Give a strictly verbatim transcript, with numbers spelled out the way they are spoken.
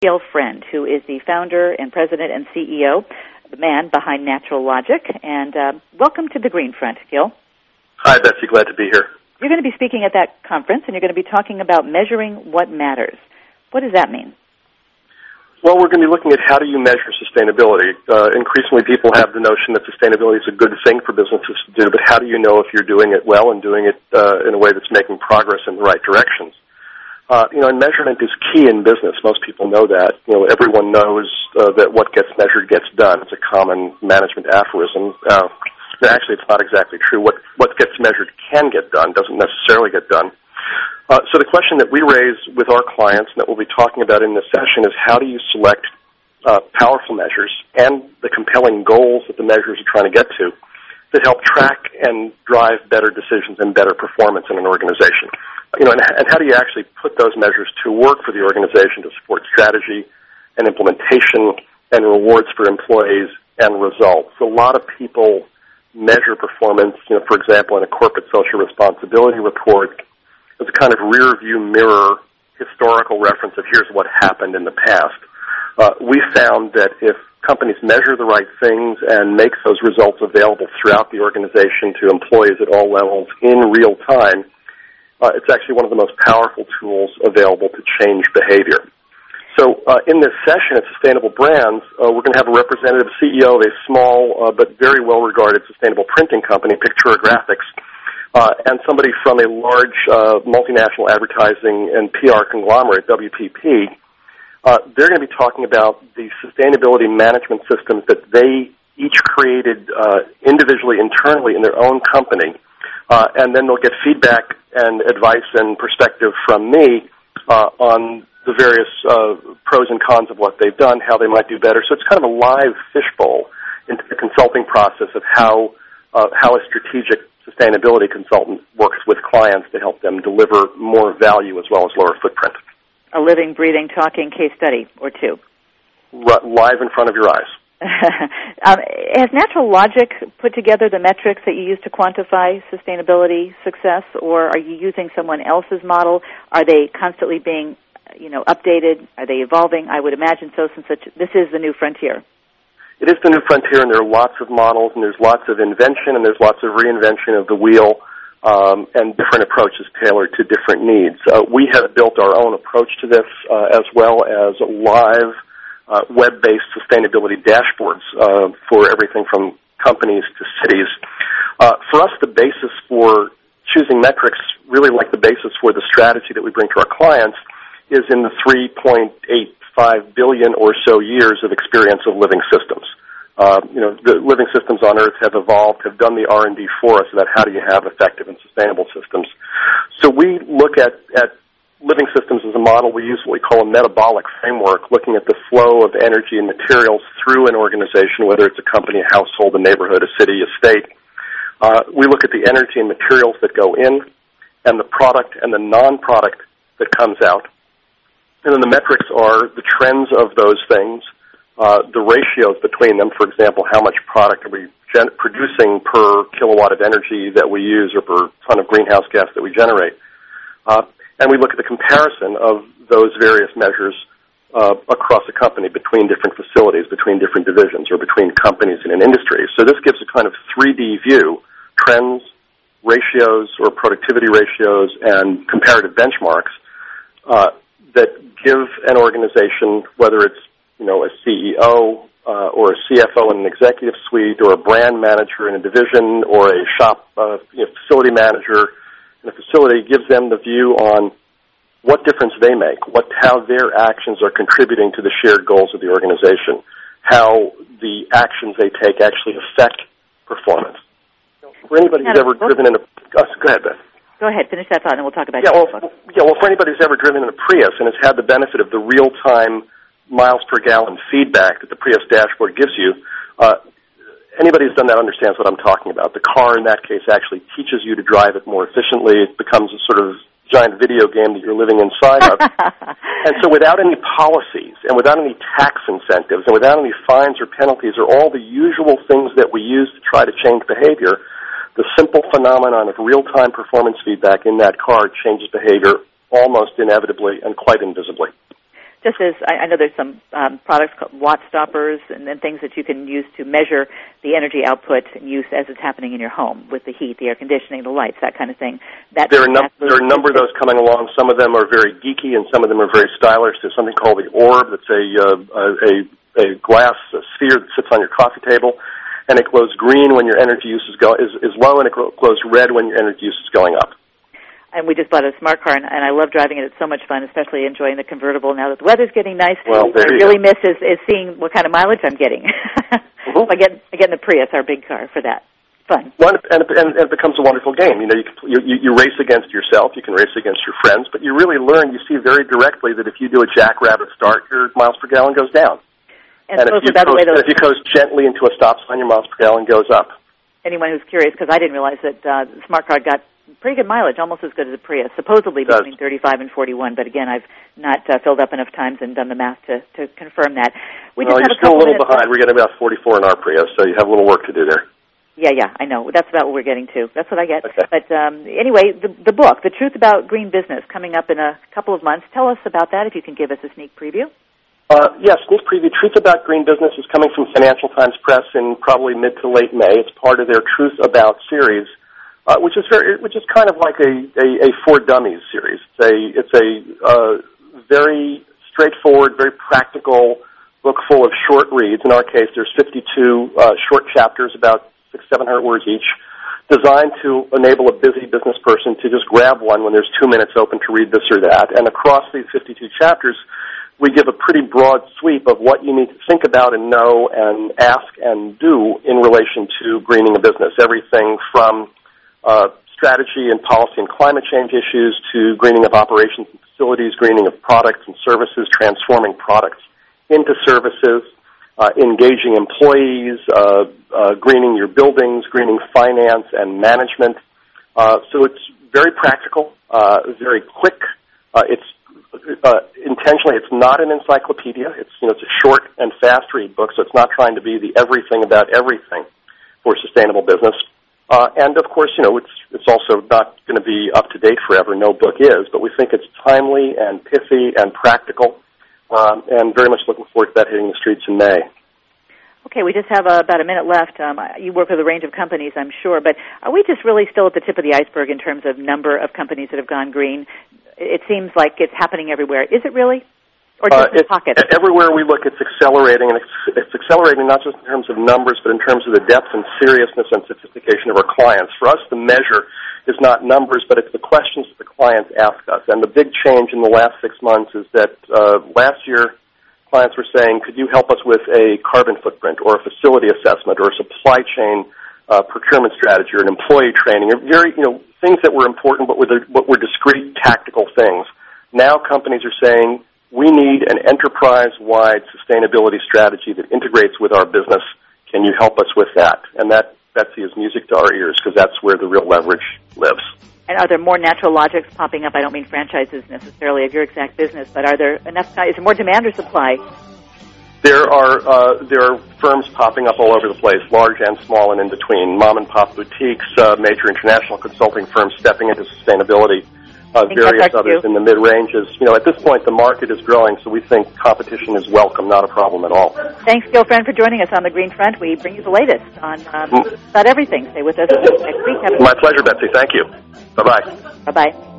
Gil Friend, who is the founder and president and C E O, the man behind Natural Logic. And uh, welcome to the Green Front, Gil. Hi, Betsy. Glad to be here. You're going to be speaking at that conference, and you're going to be talking about measuring what matters. What does that mean? Well, we're going to be looking at how do you measure sustainability. Uh, increasingly, people have the notion that sustainability is a good thing for businesses to do, but how do you know if you're doing it well and doing it uh, in a way that's making progress in the right directions? Uh, you know, and measurement is key in business. Most people know that. You know, everyone knows uh, that what gets measured gets done. It's a common management aphorism. Uh, actually, it's not exactly true. What what gets measured can get done, doesn't necessarily get done. Uh, so the question that we raise with our clients and that we'll be talking about in this session is how do you select uh, powerful measures and the compelling goals that the measures are trying to get to that help track and drive better decisions and better performance in an organization. You know, and, and how do you actually put those measures to work for the organization to support strategy and implementation and rewards for employees and results? A lot of people measure performance, you know, for example, in a corporate social responsibility report as a kind of rear-view mirror historical reference of here's what happened in the past. Uh, we found that if companies measure the right things and make those results available throughout the organization to employees at all levels in real time, Uh, it's actually one of the most powerful tools available to change behavior. So uh, in this session at Sustainable Brands, uh, we're going to have a representative C E O of a small uh, but very well-regarded sustainable printing company, Pictura Graphics, uh, and somebody from a large uh, multinational advertising and P R conglomerate, W P P. Uh, they're going to be talking about the sustainability management systems that they each created uh, individually, internally in their own company. Uh, and then they'll get feedback and advice and perspective from me uh, on the various uh, pros and cons of what they've done, how they might do better. So it's kind of a live fishbowl into the consulting process of how uh, how a strategic sustainability consultant works with clients to help them deliver more value as well as lower footprint. A living, breathing, talking case study or two. R- live in front of your eyes. um, has Natural Logic put together the metrics that you use to quantify sustainability success, or are you using someone else's model? Are they constantly being, you know, updated? Are they evolving? I would imagine so, since such, this is the new frontier. It is the new frontier, and there are lots of models, and there's lots of invention, and there's lots of reinvention of the wheel, um, and different approaches tailored to different needs. Uh, we have built our own approach to this, uh, as well as live Uh, web-based sustainability dashboards uh, for everything from companies to cities. Uh, for us, the basis for choosing metrics, really like the basis for the strategy that we bring to our clients, is in the three point eight five billion or so years of experience of living systems. Uh, you know, the living systems on Earth have evolved, have done the R and D for us about how do you have effective and sustainable systems. So we look at, at living systems as a model. We use what we call a metabolic framework, looking at the flow of energy and materials through an organization, whether it's a company, a household, a neighborhood, a city, a state. Uh, we look at the energy and materials that go in and the product and the non-product that comes out. And then the metrics are the trends of those things, uh, the ratios between them. For example, how much product are we gen- producing per kilowatt of energy that we use or per ton of greenhouse gas that we generate. Uh, And we look at the comparison of those various measures uh, across a company, between different facilities, between different divisions, or between companies in an industry. So this gives a kind of three D view, trends, ratios or productivity ratios, and comparative benchmarks uh, that give an organization, whether it's you know a C E O uh, or a C F O in an executive suite, or a brand manager in a division, or a shop uh, you know, facility manager in a facility, gives them the view on what difference they make, what how their actions are contributing to the shared goals of the organization, how the actions they take actually affect performance. For anybody who's ever driven in a... Oh, go ahead, Beth. Go ahead, finish that thought, and we'll talk about yeah, your well, book. Yeah, well, for anybody who's ever driven in a Prius and has had the benefit of the real-time miles per gallon feedback that the Prius dashboard gives you, uh, anybody who's done that understands what I'm talking about. The car, in that case, actually teaches you to drive it more efficiently. It becomes a sort of giant video game that you're living inside of. And so without any policies and without any tax incentives and without any fines or penalties or all the usual things that we use to try to change behavior, the simple phenomenon of real-time performance feedback in that car changes behavior almost inevitably and quite invisibly. just as I, I know there's some um, products called watt stoppers and then things that you can use to measure the energy output and use as it's happening in your home with the heat, the air conditioning, the lights, that kind of thing. That there are, no, there are a number of those coming along. Some of them are very geeky and some of them are very stylish. There's something called the Orb that's a, uh, a, a glass a sphere that sits on your coffee table, and it glows green when your energy use is, go, is, is low, and it glows red when your energy use is going up. And we just bought a smart car, and, and I love driving it. It's so much fun, especially enjoying the convertible now that the weather's getting nice. Well, what I really go. miss is, is seeing what kind of mileage I'm getting. mm-hmm. so I get I get in the Prius, our big car, for that. Fun. Well, and, it, and it becomes a wonderful game. You know, you, you, you race against yourself. You can race against your friends, but you really learn. You see very directly that if you do a jackrabbit start, your miles per gallon goes down. And, and if, you coast, and if you coast gently into a stop sign, your miles per gallon goes up. Anyone who's curious, because I didn't realize that uh, the smart car got pretty good mileage, almost as good as a Prius, supposedly between thirty-five and forty-one, but again, I've not uh, filled up enough times and done the math to, to confirm that. We well, just you're have a still a little behind. Left. We're getting about forty-four in our Prius, so you have a little work to do there. Yeah, yeah, I know. That's about what we're getting to. That's what I get. Okay. But um, anyway, the, the book, The Truth About Green Business, coming up in a couple of months. Tell us about that, if you can give us a sneak preview. Uh, yes, sneak preview. Truth About Green Business is coming from Financial Times Press in probably mid to late May. It's part of their Truth About series. Uh, which is very, which is kind of like a, a, a For Dummies series. It's a, it's a uh, very straightforward, very practical book full of short reads. In our case, there's fifty-two uh, short chapters, about six, seven hundred words each, designed to enable a busy business person to just grab one when there's two minutes open to read this or that. And across these fifty-two chapters, we give a pretty broad sweep of what you need to think about and know and ask and do in relation to greening a business. Everything from Uh, strategy and policy and climate change issues to greening of operations and facilities, greening of products and services, transforming products into services, uh, engaging employees, uh, uh, greening your buildings, greening finance and management. Uh, so it's very practical, uh, very quick. Uh, it's uh, intentionally, it's not an encyclopedia. It's, you know, it's a short and fast read book, so it's not trying to be the everything about everything for sustainable business. Uh, and, of course, you know, it's it's also not going to be up to date forever. No book is, but we think it's timely and pithy and practical, um, and very much looking forward to that hitting the streets in May. Okay, we just have uh, about a minute left. Um, you work with a range of companies, I'm sure, but are we just really still at the tip of the iceberg in terms of number of companies that have gone green? It seems like it's happening everywhere. Is it really? Or just uh, in pockets? Everywhere we look, it's accelerating, and it's, it's accelerating not just in terms of numbers, but in terms of the depth and seriousness and sophistication of our clients. For us, the measure is not numbers, but it's the questions that the clients ask us. And the big change in the last six months is that uh, last year, clients were saying, could you help us with a carbon footprint or a facility assessment or a supply chain uh, procurement strategy or an employee training, or very, you know, things that were important but were, the, but were discrete tactical things. Now companies are saying, we need an enterprise-wide sustainability strategy that integrates with our business. Can you help us with that? And that, Betsy, is music to our ears because that's where the real leverage lives. And are there more natural logics popping up? I don't mean franchises necessarily of your exact business, but are there enough? Is there more demand or supply? There are uh, there are firms popping up all over the place, large and small and in between, mom-and-pop boutiques, uh, major international consulting firms stepping into sustainability. Uh, various others in the mid-ranges. You know, at this point, the market is growing, so we think competition is welcome, not a problem at all. Thanks, Gil Friend, for joining us on the Green Front. We bring you the latest on um, mm. about everything. Stay with us next week. Have My pleasure, Betsy. Thank you. Bye-bye. Bye-bye.